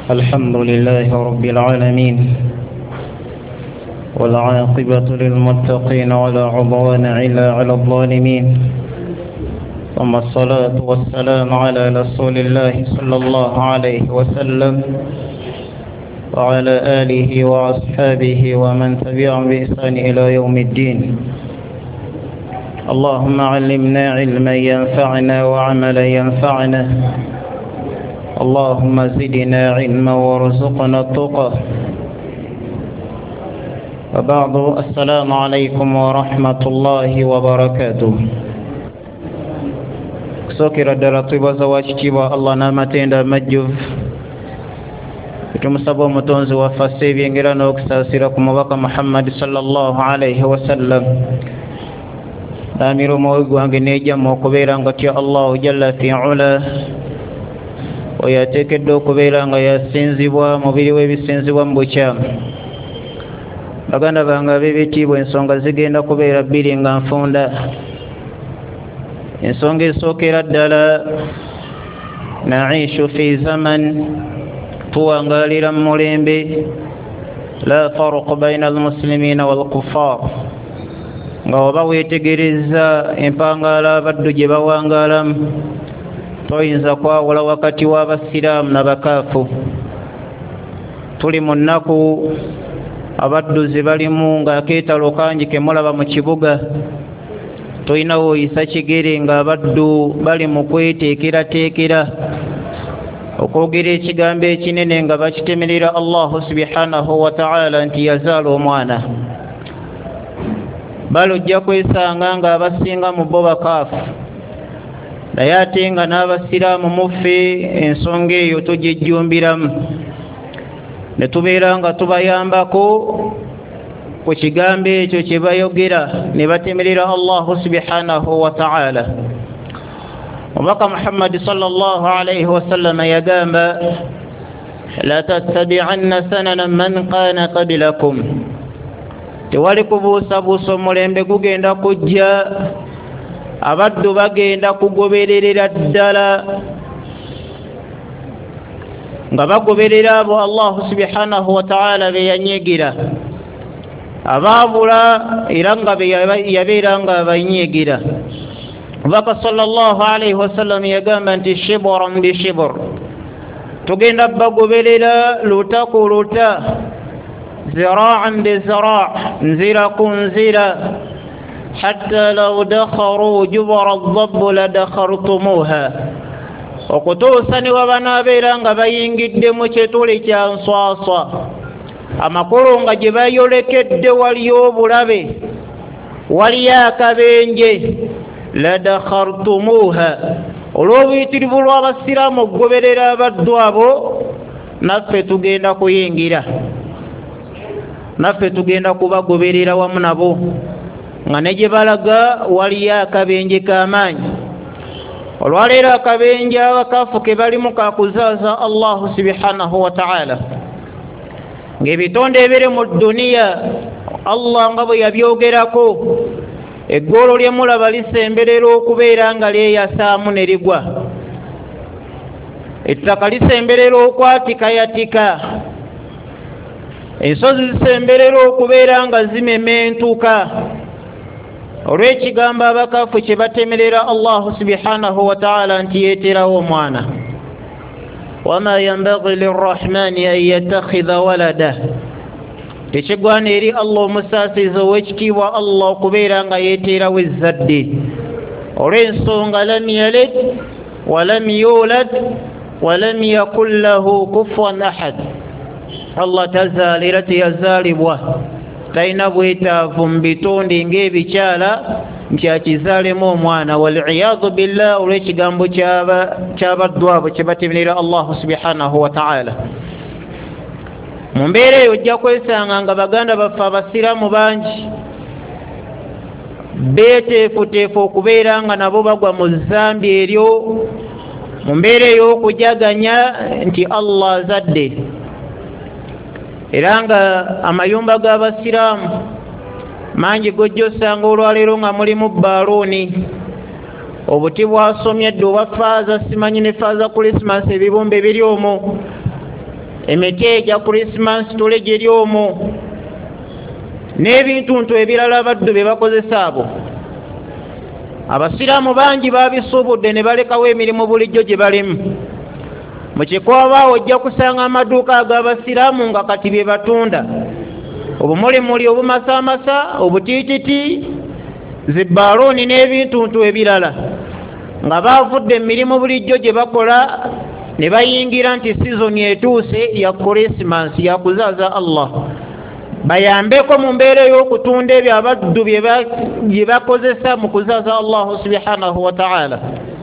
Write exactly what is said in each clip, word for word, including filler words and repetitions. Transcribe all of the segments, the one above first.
الحمد لله رب العالمين والعاقبة للمتقين ولا عدوان إلا على الظالمين ثم الصلاة والسلام على رسول الله صلى الله عليه وسلم وعلى آله وأصحابه ومن تبعهم بإحسان إلى يوم الدين. اللهم علمنا علما ينفعنا وعملا ينفعنا. اللهم زدنا علما وارزقنا التقى. وبعد، السلام عليكم ورحمة الله وبركاته. Sokira daratiba zawachitiba Allah namatenda majjuv tumusaba omutonzi waffe ebyengera n'okusasira ku mubaka Muhammad sallallahu alayhi wasallam. Amiro moyo gwange nejjamu okubeera nga tya Allahu jalla fi ula oyateekedde okubeera nga yasinzibwa mubiri w'ebisinzibwa mu bukyamu. Baganda bange ab'ebitiibwa, ensonga zigenda kubeera bbiri nga nfunda. Ensonga esookera ddala, naishu fi zaman, tuwangalira mu mulembe la farqu baina almuslimina walkuffar, nga oba weetegereza empangaala abaddu gye bawangaalamu toyinza kwawula wakati w'abasiraamu n'abakaafu. Tuli mu nnaku abaddu ze balimu ng'akeetalo kangi ke mulaba mu kibuga. Toyina woyisa kigere ng'abaddu bali mu kweteekerateekera okwogera ekigambo ekinene nga bakitemerera Allahu subhanahu wa ta'ala nti yazaala omwana. Bale ojja kwesanga ng'abasinga mu bo bakaafu, naye ate nga n'abasiraamu muffe ensonga eyo tugijjumbiramu, ne tubeera nga tubayambako ku kigambo ekyo kye bayogera ne batemerera Allahu subhanahu wa ta'ala. Omubaka Muhammad sallallahu alayhi wasallam yagamba, la tattabi'anna sanana man kana qablakum, tewali kubuusabuusa omulembe gugenda kujja abaddu bagenda kugobererera ddala nga bagoberera abo Allahu subhanahu wa ta'ala be yanyigira, abaabula era nga be yabeera nga abanyigira. Omubaka sallallahu alayhi wasallam yagamba nti shibran bi shibr, tugenda bagoberera luta ku luta, zira'an bi zira', nzira ku nzira, hatta law dakharu jubara ad-dabb la dakhartumuha, okutuusa ne wabanabeera nga bayingidde mu kituli kya nswaswa, amakulu nga gye bayolekedde waliyo obulabe, waliyo akabenje, la dakhartumuha. Olw'obuyitirivu lw'abasiraamu okugoberera abaddu abo, naffe tugenda kuyingira, naffe tugenda kubagoberera wamu nabo, nga ne gye balaga waliyo akabenje k'amaanyi. Olwaleero akabenje abakaafu ke balimu kakuzaaza Allahu subhanahu wa ta'ala, ng'ebitonde ebiri mu dduniya Allah nga bwe yabyogerako, eggolo lye mulaba lisemberera okubeera nga lyeyasaamu ne ligwa, ettaka lisemberera okwatikayatika, ensozi zisemberera okubeera nga zimementuka olw'ekigambo abakaafu kye batemerera Allahu subhanahu wa ta'ala nti yeeterawo omwana. wama yanbaghi lirrahmani an yattakhidha walada, tekigwana eri Allah omusaasizi ow'ekitiibwa Allah okubeera nga yeeterawo ezzadde, olw'ensonga lam yalid walam yulad walam yakun lahu kufuwan ahad. Allah tazaala era teyazaalibwa, talina bwetaavu mu bitonde ng'ebikyala nti akizaalemu omwana. Wal'iyadhu billah, olw'ekigambo ky'abaddu abo kye batemerera Allahu subhanahu wa ta'ala. Mu mbeera eyo ojja kwesanga nga baganda baffe abasiraamu bangi beeteefuteefu okubeera nga nabo bagwa mu zambi eryo, mu mbeera ey'okujaganya nti Allah azadde. Era nga amayumba g'abasiraamu mangi gojja osanga olwaleero nga mulimu bbaluuni, obuti bwasomye dde oba faaza, simanyi ne faaza Christmas, ebibumbe biri omwo emiti gya Christmas tulege lyomo n'ebintu nto ebirala abaddu bye bakozesa abo. Abasiraamu bangi babisubudde ne balekawo emirimu bulijjo gye balimu. Mu kikwaba ojja kusanga amaduuka ag'abasiraamu nga kati bye batunda obumulimuli obumasaamasa obutiititi zibbaalooni n'ebintu nto ebirala nga baavudde emirimu bulijjo gye bakola ne bayingira nti sizoni etuuse ya Christmas ya kuzaaza Allah. Bayambeko mu mbeera y'okutunda ebyo abaddu bye bakozesa mu kuzaaza Allah subhanahu wa ta'ala.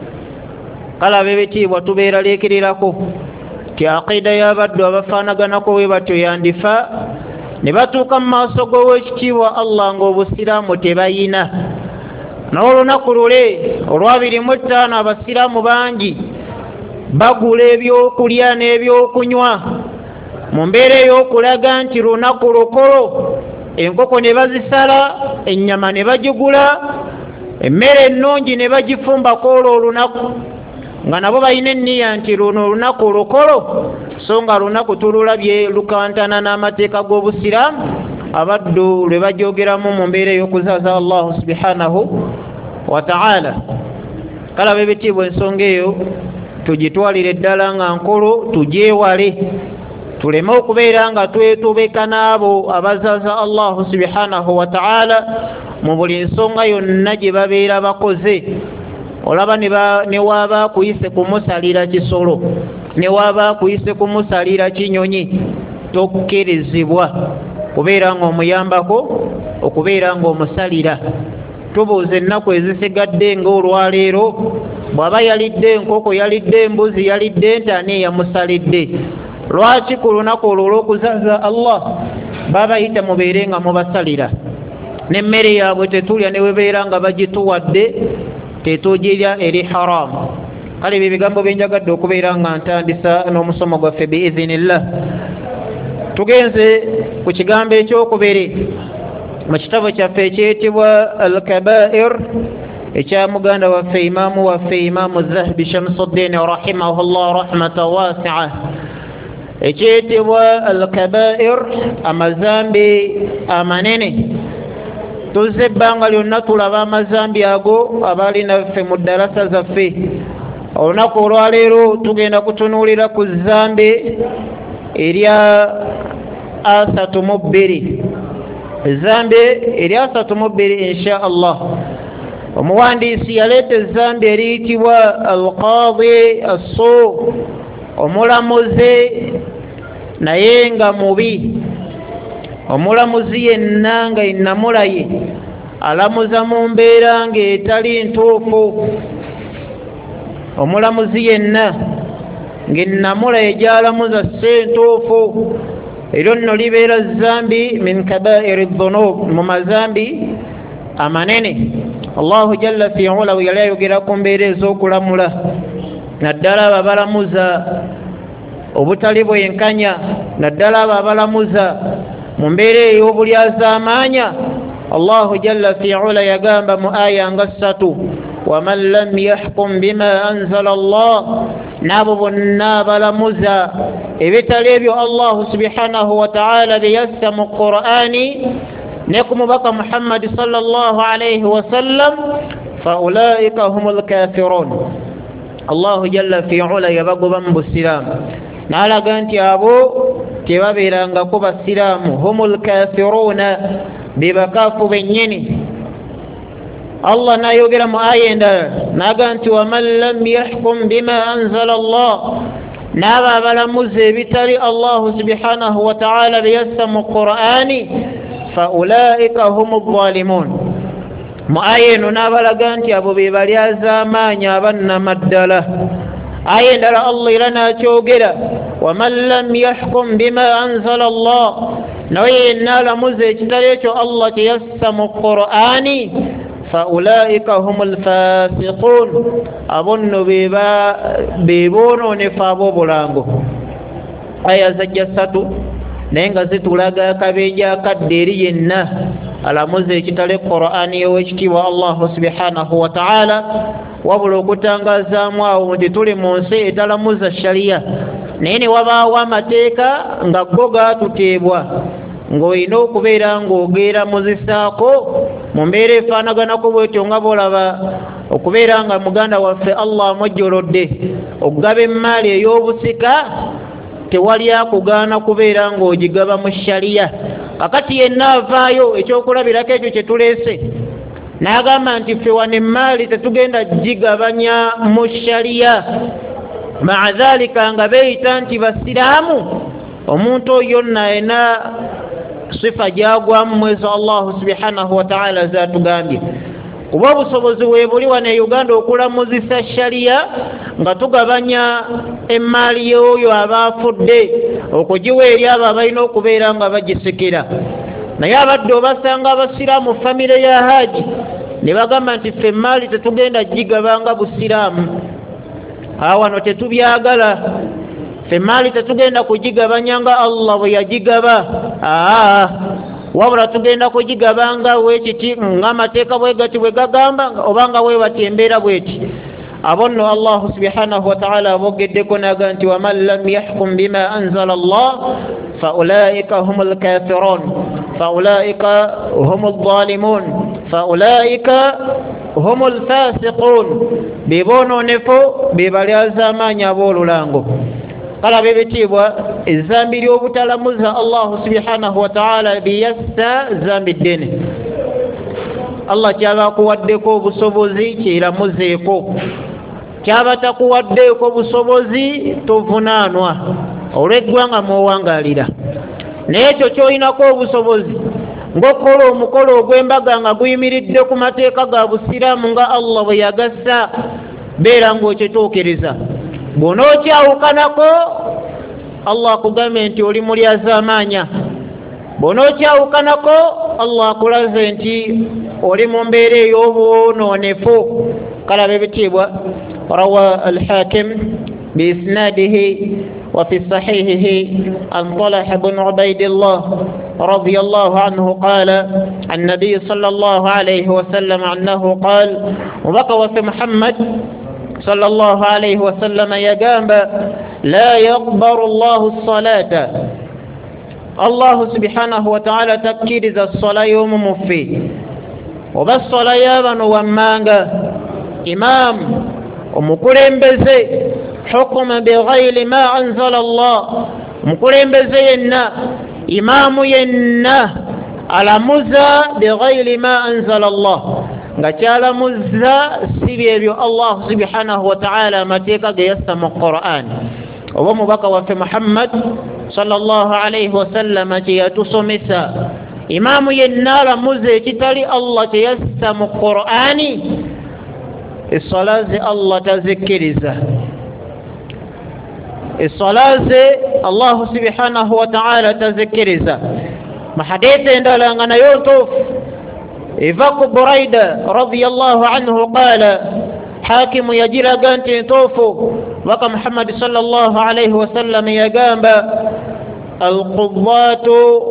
Kala bebitiibwa tubeera leekererako ti aqida y'abaddu abafaanaganako bwe batyo yandifa ne batuuka mu maaso g'owekitiibwa Allah ng'obusiraamu tebayina. N'olunaku lule olwabiri mu ttaano abasiraamu bangi bagula ebyokulya n'ebyokunywa mu mbeera ey'okulaga nti lunaku lukolo, enkoko ne bazisala, ennyama ne bagigula, emmere ennungi ne bagifumbako olwo olunaku nga nabo balina enniya nti luno olunaku lukolo, so nga lunaku tululabye lukantana n'amateeka g'obusiraamu abaddu lwe bajogeramu mu mbeera ey'okuzaaza Allah subhanahu wa ta'ala. Kala bebitiibwa ensonga eyo tugitwalire ddala nga nkolo, tugyewale tuleme okubeera nga twetobeka n'abo abazaaza Allah subhanahu wa ta'ala mu buli nsonga yonna gye babeera bakoze. Olaba ne waaba kuyise kumusalira kisolo, ne waaba kuyise kumusalira kinyonyi, tokkirizibwa kubeera ng'omuyambako, okubeera ng'omusalira. Tubuuza ennaku ezisigadde ng'olwaleero, bw'aba yalidde enkoko, yalidde embuzi, yalidde ente, ani eyamusalidde? Lwaki ku lunaku olwo olw'okuzaaza Allah babayita mubeere nga mubasalira? N'emmere yaabwe tetulya ne webeera nga bagituwadde tetugirya eri haramu. Kale ebyo bigambo bye njagadde okubeera nga ntandisa n'omusomo gwaffe biizinillah. Tugenze ku kigambo ekyokubiri mu kitabo kyaffe ekyetibwa Al-Kaba'ir ekya muganda waffe imaamu waffe Imaamu Zahabi Shamsuddin rahimahullah rahmatan wasi'a, ekyetibwa Al-Kaba'ir, amazambi amanene. Tuzze ebbanga lyonna tulaba amazambi ago abaali naffe mu ddarasa zaffe. Olunaku olwaleero tugenda kutunuulira ku zambi erya asatu mu bbiri. Ezambi erya asatu mu bbiri insha Allah. Omuwandiisi yaleeta ezambi eriyitibwa Al-Qadi As-Suu, omulamuzi naye nga mubi. Omulamuzi yenna nga ennamulaye alamuza mu mbeera ng'etali ntuufu. Omulamuzi yenna ng'ennamulaye gy'alamuza si ntuufu. Eryo nno libeera zambi min kabairi dhunub, mu mazambi amanene. Allahu jalla fi ulawu yali ayogera ku mbeera ez'okulamula, naddala abo abalamuza obutali bwenkanya, naddala abo abalamuza mu mbeera ey'obulyazaamaanya. Allahu jalla fi ula yagamba mu aya nga ssatu, waman lam yahkum bima anzala Allah, n'abo bonna abalamuza ebitali ebyo Allahu subhanahu wa ta'ala bye yassa mu Qur'ani ne ku mubaka Muhammad sallallahu alayhi wa sallam, fa ulaika humul kafirun. Allahu jalla fi ula yabagoba mu busiraamu n'alaga nti abo tebabeerangako basiraamu, humul kafiruna, be bakaafu bennyini. Allah n'ayogera mu aya endala n'aga nti waman lam yahkum bima anzala Allah, n'abo abalamuza ebitali Allahu subhanahu wa ta'ala bye yassa mu Qur'ani, fa ulaika humu zalimun. Mu aya eno n'abalaga nti abo be balyazaamaanyi abannamaddala. Aya endala Allah era n'akyogera, waman lam yahkum bima anzala Allah, naye yenna alamuza ekitali ekyo Allah kye yassa mu Qur'ani, fa ulaika humul fasiqun, abo nno be boonoonefu ab'obulango. Aya zajja ssatu naye nga zitulaga akabenje akadde eri yenna alamuza ekitali Qur'ani y'owekitiibwa Allahu subhanahu wa ta'ala, wabula okutangazaamu awo nti tuli mu nsi etalamuza shariya, nene wabaawo amateeka nga go gaatuteebwa ng'olina okubeera ng'ogeera muzisaako mu mbeera efaanaganako bwetyo nga bw'olaba okubeera nga muganda waffe Allah amwejjolodde okugaba emmaali ey'obusika tewali akugaana kubeera ng'ogigaba mu shariya. Kakati yenna avaayo ekyokulabirako ekyo kye tuleese n'agamba nti ffe wano emmaali tetugenda gigabanya mu shariya, maa dhalika nga beeyita nti basiraamu. Omuntu oyo naena sifa gyagwamu mwezi Allahu subhanahu wa ta'ala zaatugambye. Kuba obusobozi weebuli wano e Uganda okulamuzisa shariya nga tugabanya emmaali y'oyo abaafudde okugiwa eri abo abalina okubeera nga bagisikira. Naye abadde obasanga abasiraamu famire ya haji ne bagamba nti ffe emmaali tetugenda gigabanga busiraamu. Awano tetubyagala, ffe emmaali tetugenda kugigabanya nga Allah bwe yagigaba. Aa wabula tugenda kugigabanga weekiti ng'amateeka bwe gati bwe gagamba obanga we bati embeera bweti. Abo nno Allahu subhanahu wa ta'ala abogeddeko n'agamba nti waman lam yahkum bima anzala Allah fa ulaika humul kafirun fa ulaika humul zalimun fa ulaika humul fasiqun. Bebononefo bebali az'amaanyi ab'olulango. Kala bebitiibwa ezzambi ly'obutalamuza Allahu subhanahu wa ta'ala biyassa zambi ddene. Allah kyaba akuwaddeko obusobozi kyeramuzeeko, kyaba takuwaddeeko obusobozi tovunaanwa olw'eggwanga mw'owangaalira. Naye ekyo ky'olinako obusobozi ng'okola omukolo ogw'embaga nga guyimiridde ku mateeka ga busiraamu nga Allah bwe yagassa, beera ng'okituukiriza. Bw'onookyawukanako Allah akugambe nti oli mulyazaamaanya, bw'onookyawukanako Allah akulaze nti oli mu mbeera ey'obwonoonefu. Kala bebitiibwa rawa al-Hakim biisnaadihi wa fi sahihihi an Talha bn Ubaydillah radiyallahu anhu qaala an nabiy sallallahu alayhi wa sallam annahu qaala mubaka wa fi Muhammad صلى الله عليه وسلم يقام لا يقبر الله الصلاة. الله سبحانه وتعالى تكيد الصلاة يوم مفي وبالصلاة يابن ومانغا إمام ومكرم بزي حكم بغير ما أنزل الله مكرم بزي ينا إمام ينا على مزا بغير ما أنزل الله nga kyalamuza sibi ebyo Allah subhanahu wa ta'ala amateeka ge yassa mu Qur'an. Oba mubaka waffe Muhammad sallallahu alayhi wa sallam kye yatusomesa, imaamu yenna alamuza ekitali Allah kye yassa mu Qur'ani, essala ze Allah tazikkiriza. Essala ze Allah subhanahu wa ta'ala tazikkiriza. Mu hadithi endala nga nayo ntuufu إفاق بريدة رضي الله عنه قال حاكم يجرى قانت توفو وقى محمد صلى الله عليه وسلم يقام القضات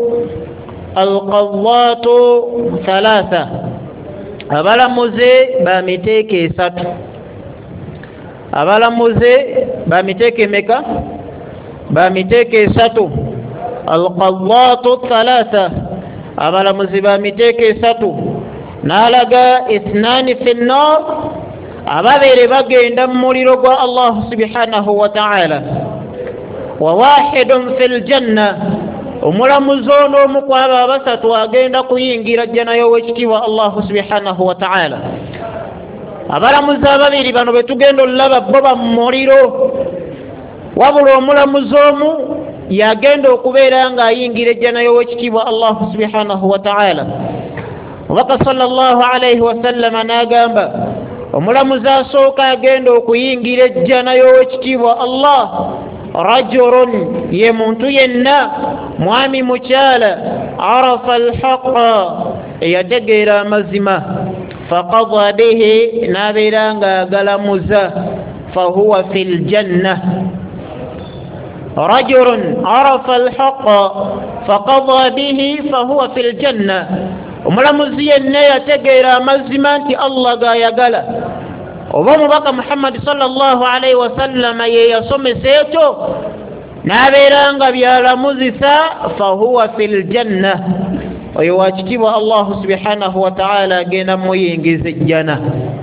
القضات ثلاثة أبلا مزي بامتيكي ساتو أبلا مزي بامتيكي مكا بامتيكي ساتو القضات ثلاثة أبلا مزي بامتيكي ساتو نالغا اثنان في النار أبابير بقين دمولي رقوى الله سبحانه وتعالى وواحد في الجنة وملمزون ومقوى بسط وقين دقوين جرجنا يوجتوى الله سبحانه وتعالى أبلا مزابابير بانو بتوغين اللبا بابا موليرو وابلو ملمزوم يقين دو قبيرا ينجرجنا يوجتوى الله سبحانه وتعالى وقال صلى الله عليه وسلم ناقamba omulamuzi asooka agenda okuyingira ejjana y'owekitiibwa Allah rajulun ye muntu yenna mwami mukyala arafa alhaqa eyategeera amazima faqada bihi n'abeera ng'agalamuza fahuwa fi ljanna. rajulun arafa alhaqa faqada bihi fahuwa fi ljanna. Omulamuzi yenna yategeera amazima nti Allah gayagala. Oba omubaka Muhammad sallallahu alayhi wa sallam ye yasomesa ekyo nabeeranga byalamuzisa fahuwa fil janna oyo wakitibwa Allah subhanahu wa ta'ala agenda muyingiza ejjana.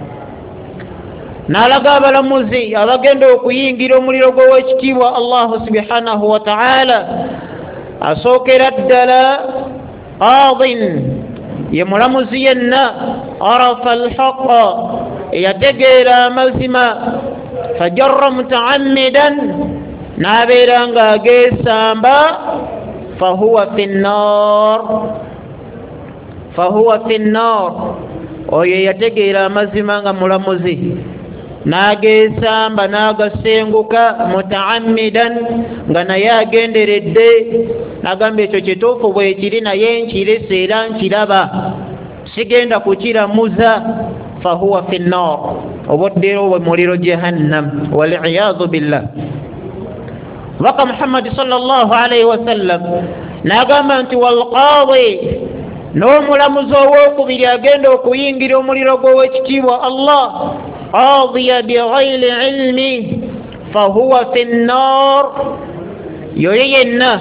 N'alaga abalamuzi abagenda okuyingira omuliro gw'ekitiibwa Allah subhanahu wa ta'ala asookera ddala qaadin ye mulamuzi yenna arafa alhaqa eyategeera amazima fajarra mutaammidan n'abeera nga ageesamba fahuwa fi nnar fahuwa fi nnar oyo yategeera amazima nga mulamuzi n'ageesamba n'agasenguka mutaammidan nga naye agenderedde n'agamba ekyo kituufu bwe kiri naye nkirese era nkiraba sigenda kukiramuza fahuwa fi nnar obuddiro bwe muliro jahannam waliyadhu billah. Baka Muhammad sallallahu alayhi wa sallam n'agamba nti walqaadi n'omulamuzi ow'okubiri agenda okuyingira omuliro gw'owekitiibwa Allah qaadiya bighayri ilmi fahuwa fi nnar yoyo yenna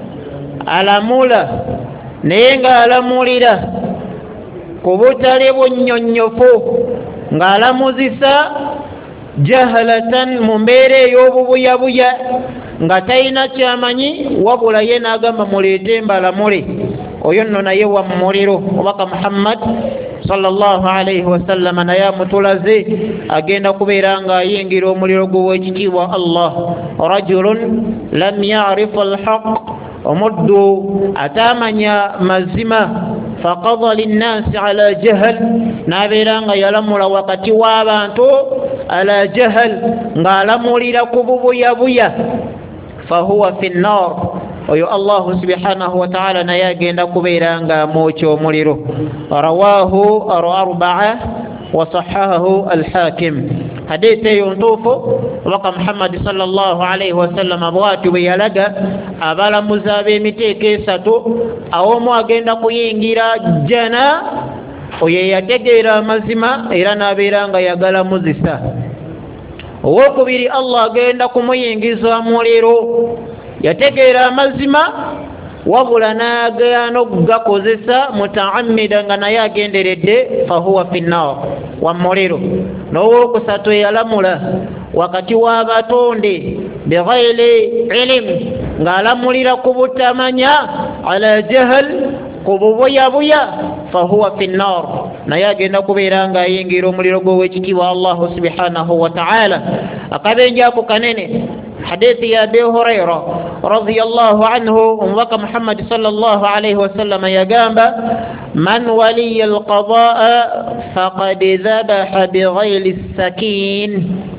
alamula naye ng'alamulira ku butale bunnyonnyofu ng'alamuzisa jahalatan mu mbeera ey'obubuyabuya nga talina kyamanyi wabula ye n'agamba muleete mbalamule oyo nno naye wa muliro. Obaka Muhammad sallallahu alayhi wa sallam naye amutulaze agenda kubeera ng'ayingira omuliro gw'ekitiibwa Allah rajulun lam ya'rif alhaq omuddu atamanya mazima faqada linnasi ala jahal n'abeera nga yalamula wakati w'abantu ala jahal ng'alamulira ku bubuyabuya fahuwa fi nnar oyo Allah subhanahu wa ta'ala naye agenda kubeera nga amwokya omuliro. Rawahu al-arba'a wa sahahahu al-hakim. Hadithi eyo ntuufu Baka Muhammad sallallahu alayhi wa sallam bw'atyo bwe yalaga abalamuzi ab'emiteeko esatu awomu agenda kuyingira jjana oyo yategeera amazima era n'abeera nga yagalamuzisa. Owokubiri Allah agenda kumuyingiza muliro yategeera amazima wabula n'agaana okugakozesa mutaamida nga naye agenderedde fahuwa fi nnar wa muliro. N'owokusatu yalamula wakati w'abatonde bighayri ilm ng'alamulira ku butamanya ala jahal ku bubuyabuya fahuwa fi nnar naye agenda kubeera ng'ayingira omuliro gw'owekitiibwa Allah subhanahu wa ta'ala. Akabenje ako kanene حديث أبي هريرة رضي الله عنه وبقى محمد صلى الله عليه وسلم يقام من ولي القضاء فقد ذبح بغير السكين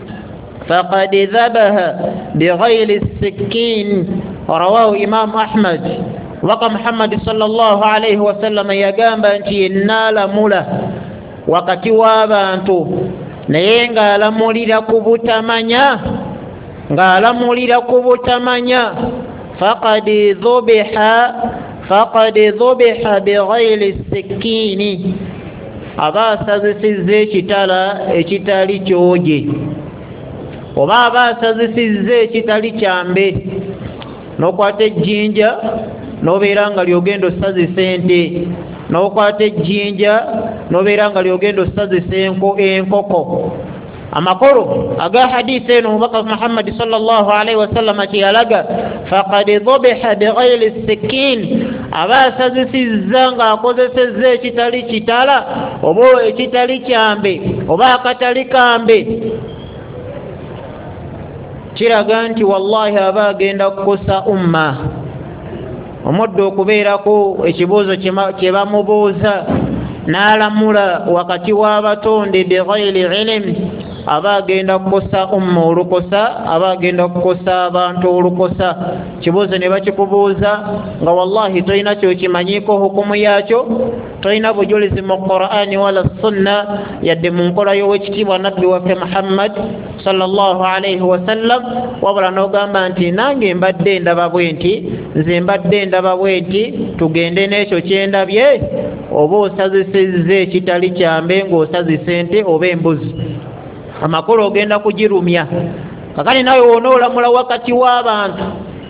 فقد ذبح بغير السكين رواه إمام أحمد. وبقى محمد صلى الله عليه وسلم يقام أنتي النال ملا وقت وابانتو نينغا لمولي لكبتمانيا ng'alamulira ku butamanya faqad dhubiha faqad dhubiha bighayri sikini aba asazisizza ekitala ekitali kyoje oba aba asazisizza ekitali kyambe n'okwata ejjinja n'obeera nga lyogenda osazisa ente n'okwata ejjinja n'obeera nga lyogenda osazisa enkoko. Amakuru aga hadithi eno Baka Muhammad sallallahu alayhi wa sallam akiyalaga faqad dhubiha bighayri sikin aba asazisizza nga akozesezza ekitali kitala oba ekitali kyambe oba akatali kambe kiraga nti wallahi aba agenda kukosa umma. Omuddu okubeerako ekibuuzo kye bamubuuza n'alamula wakati w'abatonde bighayri ilm aba agenda kukosa umma olukosa aba agenda kukosa abantu olukosa. Kibuuzo ne bakikubuuza nga wallahi toyina kyokimanyiiko hukumu yaakyo toyina bujulizi mu Qur'ani wala sunna yadde mu nkola y'owekitiibwa nabbi waffe Muhammad sallallahu alayhi wa sallam wabula n'ogamba nti nange mbadde ndaba bwe nti nze mbadde ndaba bwe nti tugende n'ekyo kyendabye oba osazisizza ekitali kyambe ng'osazisa ente oba embuzi. Amakulu ogenda kugirumya kakani nawe wonoolamula wakati w'abantu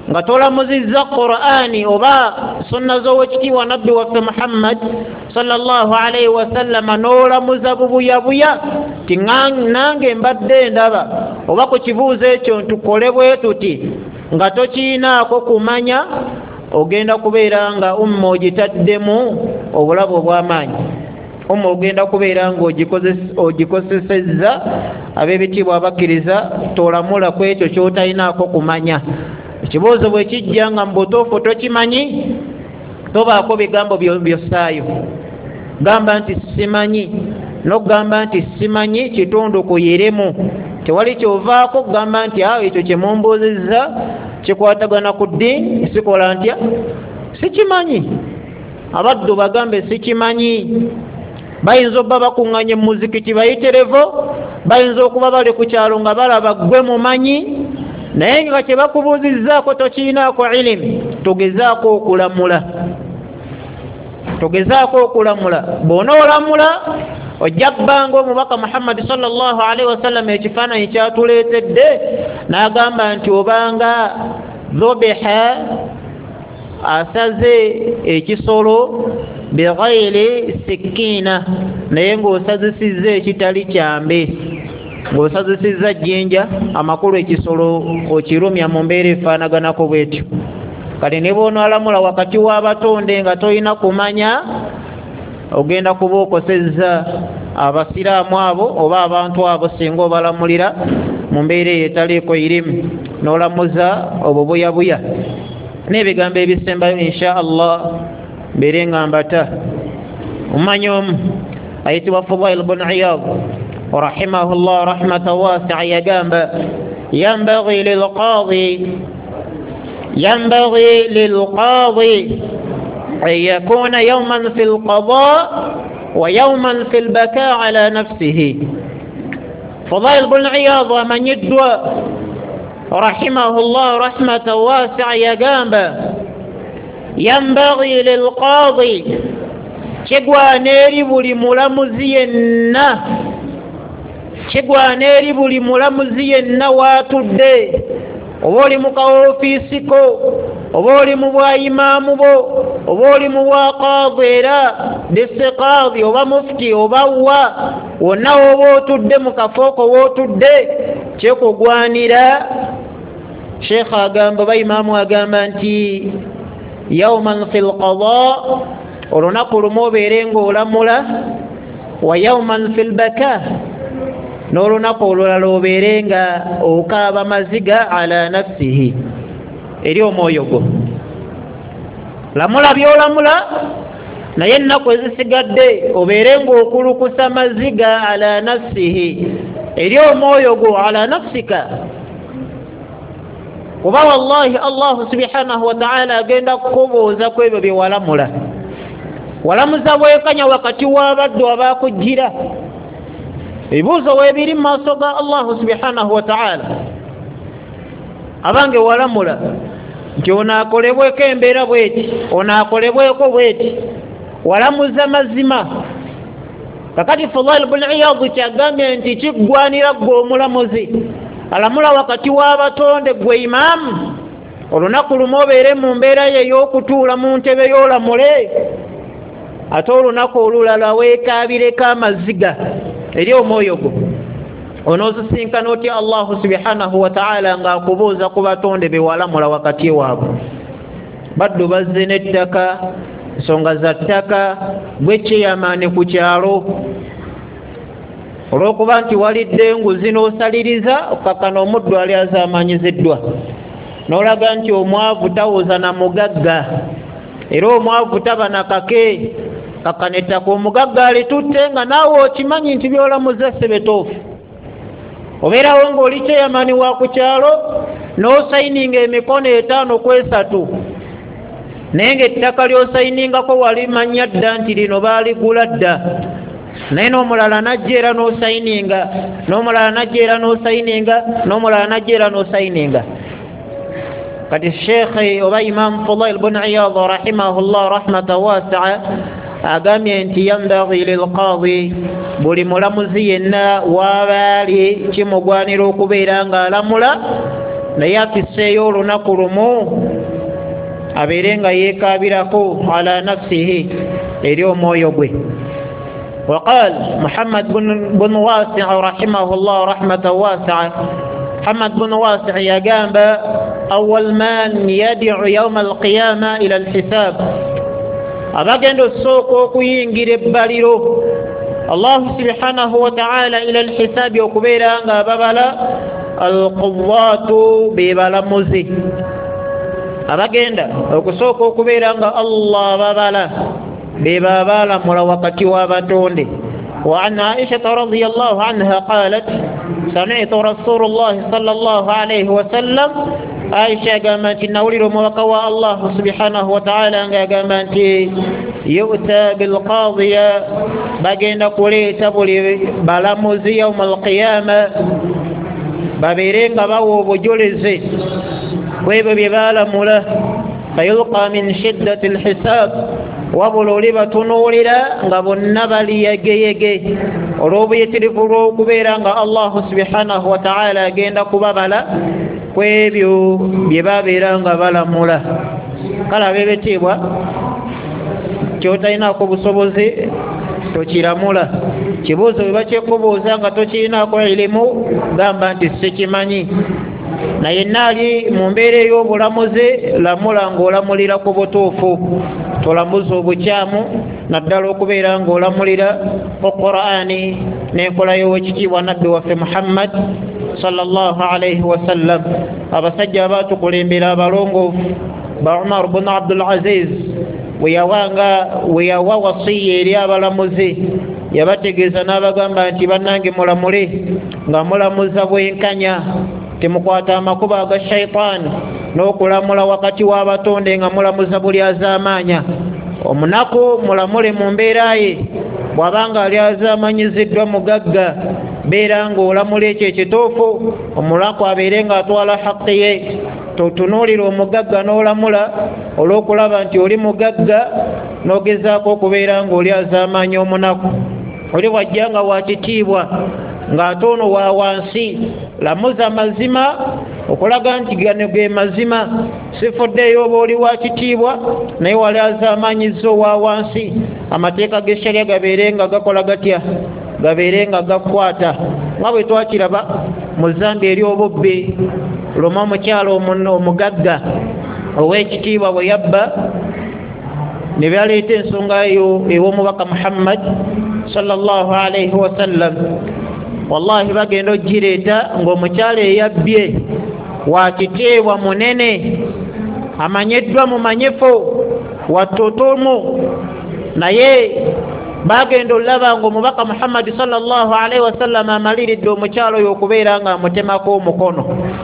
nga tolamuzizza Qur'ani oba sunna z'owekitiibwa nabbi waffe Muhammad sallallahu alayhi wa sallam n'olamuza bubuyabuya ti nange mbadde ndaba oba ku kibuuzo ekyo ntukole bwe tuti nga tokiinaako kumanya ogenda kubeera nga umma ogitaddemu obulabu obw'amaanyi umma ogenda kubeera nga ogikozesezza ab'ebitiibwa abakkiriza tolamula ku ekyo ky'otalinaako kumanya. Ekibuuzo bwe kijja nga mu butuufu tokimanyi tobaako bigambo byossaayo. Gamba nti simanyi n'okugamba nti simanyi kitundu kuyiremu. Tewali kyovaako kugamba nti awo ekyo kye mumbuuzizza kikwatagana ku ddiini sikola ntya sikimanyi. Abaddu bagambe sikimanyi. Bayinza okuba bakuŋŋanye mu muzikiti bayiterevo, bayinza okuba bali ku kyalo nga balaba ggwe mumanyi, naye nga kye bakubuuzizzaako tokiinaako ilimi. Togezaako okulamula, togezaako okulamula. Bw'onoolamula ojja bbanga omubaka Muhammad sallallahu alaihi wasallam ekifaananyi kyatuleetedde n'agamba nti obanga dhubiha asaze ekisolo bighayri sikiina naye ng'osazisizza ekitali kyambe, ng'osazisizza jjinja, amakulu ekisolo okirumya mu mbeera efaanaganako bwetyo. Kale ne bw'onoolamula wakati w'abatonde nga tolina kumanya, ogenda kuba okosezza abasiraamu abo oba abantu abo singa obalamulira mu mbeera eyo etaliiko irimu, n'olamuza obubuyabuya. N'ebigambo ebisembayo insha Allah mbeere nga mbata. Omumanyi omu ayitibwa Fudail ibn Iyad rahimahullah rahmatan wasi'a yagamba yanbaghi lilqaadi yanbaghi lilqaadi an yakuna yawman fi alqadaa wa yawman fi albakaa ala nafsihi. Fudail ibn Iyad amanyiddwa rahimahullah rahmatan wasi'a yagamba yanbaghi lilqaadi kigwana eri buli mulamuzi yenna kigwana eri buli mulamuzi yenna waatudde, oba oli mu kaofiisi ko, oba oli mu bwayimaamu bo, oba oli mu bwaqaadi era disiqaadi oba mufti oba wa wonna woba otudde mu kafo ko wootudde kyekugwanira. Sheekh agamba bayimaamu agamba nti yawman fi lqadaa olunaku lumu obeere ng'olamula, wa yawman fi lbakaa n'olunaku olulala obeere nga okaaba maziga ala nafsihi eri omwoyo gwo. Lamula by'olamula naye ennaku ezisigadde obeere ng'okulukusa maziga ala nafsihi eri omwoyo gwo, ala nafsika. Kuba wallahi Allah subhanahu wa ta'ala agenda kukubuuza ku ebyo bye walamula. Walamuza bwekanya wakati w'abaddu abaakujjira. Ebibuuzo weebiri mu maaso ga Allah subhanahu wa ta'ala. Abange walamula nti onaakolebweko embeera bweti, onaakolebweko bweti, walamuza mazima. Kakati Fudail ibn Iyad kyagambye nti kiggwanira ggwe omulamuzi alamula wakati w'abatonde ggwe imaamu, olunaku lumu obeere mu mbeera ye ey'okutuula mu ntebe y'olamule, ate olunaku olulala weekaabireko amaziga eri omwoyo gwo. Onoozisinkana otya Allah subhanahu wa ta'ala ng'akubuuza ku batonde be walamula wakati waabwe. Baddu bazze n'ettaka, ensonga za ttaka, gwe kyeyamaane ku kyalo olw'okuba nti walidde enguzi n'osaliriza okakkana omuddu ali azaamanyiziddwa, n'olaga nti omwavu tawoza na mugagga era omwavu taba na kake, kakkana ettaka omugagga alitutte nga naawe okimanyi nti by'olamuza sebetoofu. Obeerawo ng'oli kyeyamaani wa ku kyalo n'osayininga emikono etaano ku esatu, naye ng'ettaka ly'osayiningako walimanya dda nti lino baaligula dda, naye n'omulala najja era n'osayininga, n'omulala najja era n'osayininga, n'omulala najja era n'osayininga. Kati Sheikh oba Imam Fudail ibn Iyad rahimahullah rahmatan wasi'a agambye nti yanbaghi lilqaadi buli mulamuzi yenna waabaali kimugwanira okubeera ng'alamula naye afisseeyo olunaku lumu abeere nga yeekaabirako ala nafsihi eri omwoyo gwe. وقال محمد بن, بن واسع رحمه الله رحمة واسعة محمد بن واسع يقام أول من يدعو يوم القيامة إلى الحساب أبقى السوق وينجر بباليرو الله سبحانه وتعالى إلى الحساب يقبير أنه ببلا القوات ببلا مزي أبقى السوق وكبير أنه الله ببلا ببابالا ملوقتي وابتوندي. وعن عائشة رضي الله عنها قالت سمعت رسول الله صلى الله عليه وسلم عائشة قامت نولي موقوى الله سبحانه وتعالى قامت يؤتى بالقاضية بقينا قولي تبولي بلاموزي يوم القيامة بابيرين قبو بجلزي ويببالا مله فيلقى من شدة الحساب wabuloli batunuulira nga bonna bali yegeyege olw'obuyitirivu lw'okubeera nga allahu subhanahu wa ta'ala agenda kubabala ku ebyo bye babeera nga balamula. Kale ab'ebitiibwa kyotalinaako busobozi tokiramula. Kibuuzo bwe bakyekubuuza nga tokirinaako ilimu gamba nti sikimanyi. Naye naali mu mbeera ey'obulamuzi lamula ng'olamulira ku butuufu, tolamuza obukyamu naddala okubeera ng'olamulira Qur'ani n'enkola y'owekitiibwa nabbi waffe Muhammad sallallahu alayhi wa sallam. Abasajja abaatukulembera abalongoofu ba Umar bin Abdul Aziz bwe yawanga bwe yawa wasiya eri abalamuzi yabategeeza n'abagamba nti bannange mulamule nga mulamuza bwenkanya, temukwata amakubo aga shayitaani n'okulamula wakati w'abatonde nga mulamuza buli azaamaanya. Omunaku mulamule mu mbeera ye, bw'abanga ali azaamanyiziddwa mugagga beera ng'olamula ekyo ekituufu, omulaku abeere ng'atwala haqqi ye. Totunuulira omugagga n'olamula olw'okulaba nti oli mugagga n'ogezaako okubeera ng'oli azaamaanya omunaku. Oli wajja nga wa kitiibwa ng'ate ono wa wansi, lamuza mazima okulaga nti gano ge mazima. Sifuddeyo oba oli wa kitiibwa naye wali azaamaanyizza owa wansi. Amateeka g'eshariya gabeere nga gakola gatya? Gabeere nga gakwata. Nga bwe twakiraba mu Zambia eri obubbi, lumu omukyalo omugagga ow'ekitiibwa bwe yabba ne baleeta ensonga eyo ew'omubaka Muhammad sallallahu alayhi wa sallam. Wallahi bagenda ogireeta ng'omukyalo eyabbye wa kiteebwa munene, amanyiddwa mu manyifu wattotomu, naye bagenda olaba ng'omubaka Muhammad sallallahu alayhi wa sallam amaliridde omukyalo oyo okubeera nga amutemako omukono.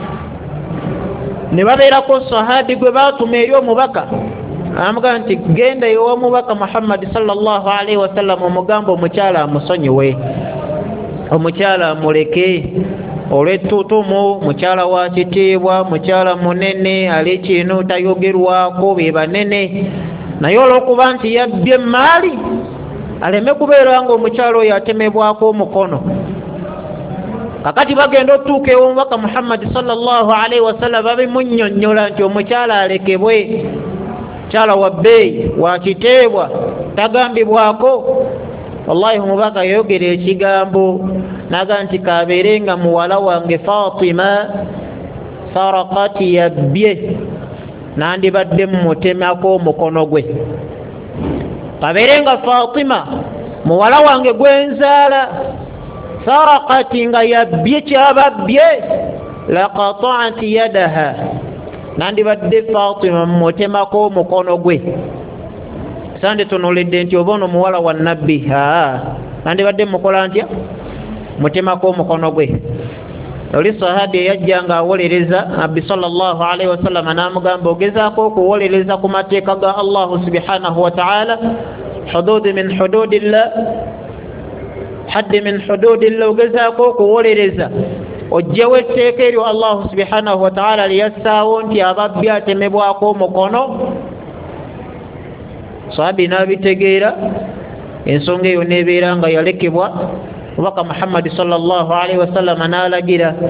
Ne babeerako sahabi gwe baatuma eri omubaka amugaa nti genda ew'omubaka Muhammad sallallahu alayhi wa sallam omugamba omukyala amusonyiwe, omukyala amuleke olw'ettutumu, mukyala wa kitiibwa, mukyala munene ali ekintu tayogerwako, be banene. Naye olw'okuba nti yabbye emaali aleme kubeera nga omukyala oyo atemebwako omukono. Kakati bagenda otuuka ew'omubaka Muhammad sallallahu alayhi wa sallam babimunnyonnyola nti omukyala alekebwe, mukyala wa bbeeyi wa kiteebwa tagambibwako. Wallahi omubaka yayogera ekigambo naga nti kabeere nga muwala wange Fatima sarakati yabbye nandibadde mmutemako omukono gwe. Kabeere nga Fatima muwala wange gwenzaala sarakati nga yabbye kyababbye laqata'ati yadaha nandibadde Fatima mmutemako omukono gwe. Sande tunuulidde nti oba ono muwala wa nabbi, haa nandibadde mukola ntya? Mutemako omukono gwe. Oli sahabi eyajja nga awolereza nabbi sallallahu alayhi wa sallam n'amugamba ogezaako okuwolereza ku mateeka ga Allahu subhanahu wa ta'ala, hududi min hududillah, haddi min hududillah, ogezaako okuwolereza ojjewo etteeka eryo Allahu subhanahu wa ta'ala liyassaawo nti ababbi atemebwako omukono. Sahabi n'abitegeera, ensonga eyo n'ebeera nga yalekebwa. Obubaka Muhammad sallallahu alayhi wa sallam n'alagira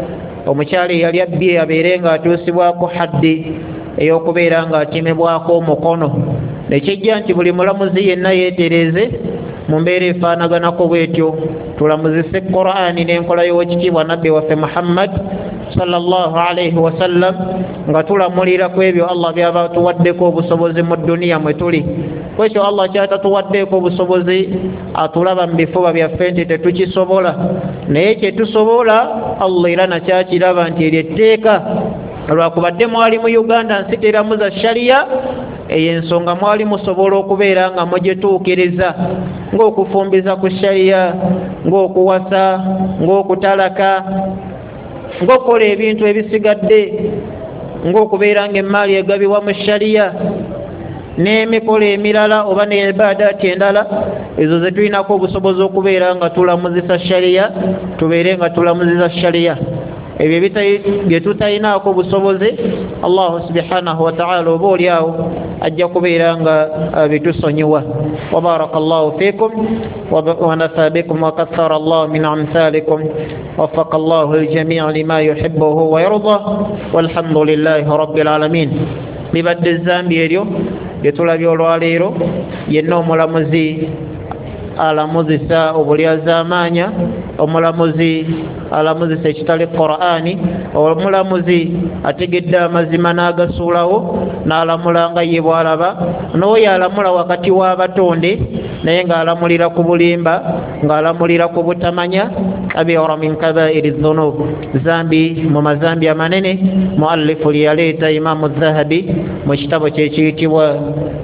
omukyala yali abbye abeere nga atuusibwako haddi ey'okubeera nga atemebwako omukono. Nekijja nti buli mulamuzi yenna yeetereze mu mbeera efaanaganako bwetyo. Tulamuzise Qur'ani n'enkola y'owekitiibwa nabbi waffe Muhammad sallallahu alayhi wa sallam nga tulamulira ku ebyo Allah by'aba tuwaddeko obusobozi mu dduniya mwe tuli. Kwekyo Allah kyatatuwaddeeko obusobozi atulaba mu bifuba byaffe nti tetukisobola, naye kye tusobola Allah era nakyakiraba nti eryo etteeka. Lwakubadde mwali mu Uganda nsi teramuza shariya, eyo ensonga mwali musobola okubeera nga mugituukiriza ng'okufumbiza ku shariya, ng'okuwasa, ng'okutalaka, ng'okukola ebintu ebisigadde, ng'okubeera ng'emmaali egabibwa mu shariya n'emikolo emirala oba n'ebaadaati endala. Ezo ze tulinako obusobozi okubeera nga tulamuzisa shariya, tubeere nga tulamuzisa shariya. Ebyo bye tutayinaako obusobozi Allah subhanahu wa ta'ala oba oliawo ajja kubeera nga bitusonyiwa. Wa barakallahu fikum wa nafa bikum wa kathara Allah min amthalikum waffaqa Allahu al-jami'a lima yuhibbuhu wa yarda walhamdulillahi rabbil alamin. Libadde zambi eryo lye tulabye olwaleero, yenna omulamuzi alamuzisa obulyazaamaanya, omulamuzi alamuzisa ekitali Qur'ani, omulamuzi ategedde amazima n'agasuulawo n'alamula nga ye bw'alaba, n'oyo alamula wakati w'abatonde naye ng'alamulira ku bulimba, ng'alamulira ku butamanya. Kabira min kabairi dhunub, zambi mu mazambi amanene. Muallifu liyaleeta Imamu Dhahabi mu kitabo kye kiyitibwa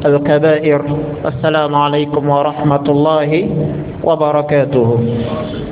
Al-Kabair. Assalamu alaikum wa rahmatullahi wa barakatuhu.